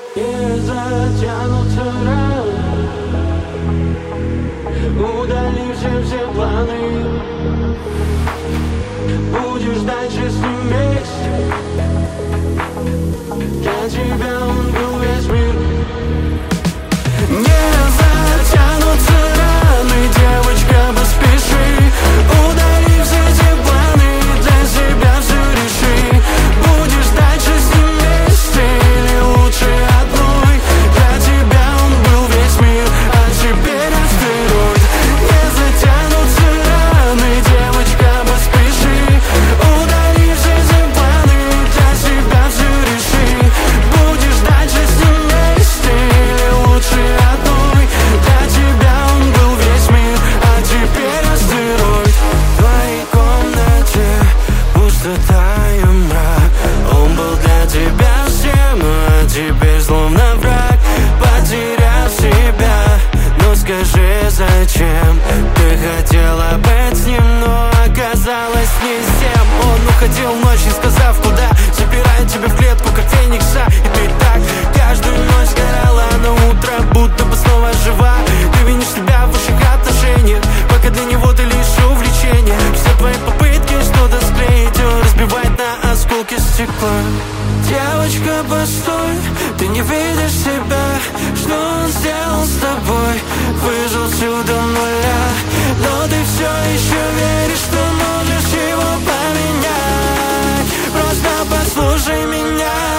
Не затянутся раны, удали все планы. Будешь дальше с ним вместе, для тебя он был весь мир. Не затянутся раны, девочка, поспеши, удали все эти планы, для себя все реши. Будешь дальше с ним вместе или лучше одной? Для тебя он был весь мир, а теперь астероид. Не затянутся раны, девочка, поспеши, удали все эти планы, для себя все реши. Будешь дальше с ним вместе или лучше одной? Для тебя он был весь мир, а теперь астероид. В твоей комнате пустота и мрак. Он был для тебя всем, а теперь словно враг. Потерял себя, но скажи, зачем? Ты хотела быть с ним, но оказалось не с тем. Он уходил ночь, не сказав куда, запирает тебя в клетку, как феникса. И ты так каждую ночь сгорала, на утро будто бы снова жива. Ты винишь себя в ваших отношениях, пока для него ты лишь увлечение. Все твои попытки что-то склеить, он разбивает на осколки стекла. Девочка, постой, ты не видишь себя, что он сделал с тобой. Выжил всю до нуля, но ты все еще веришь, что можешь его поменять. Просто послушай меня.